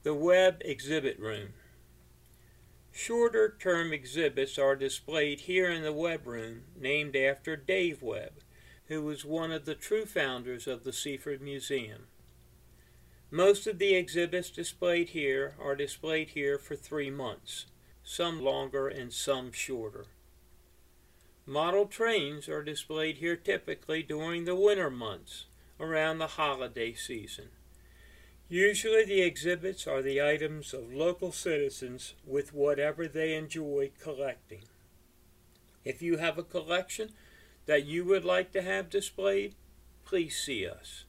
The Webb Exhibit Room. Shorter-term exhibits are displayed here in the Webb Room, named after Dave Webb, who was one of the true founders of the Seaford Museum. Most of the exhibits displayed here are displayed here for 3 months, some longer and some shorter. Model trains are displayed here typically during the winter months, around the holiday season. Usually the exhibits are the items of local citizens with whatever they enjoy collecting. If you have a collection that you would like to have displayed, please see us.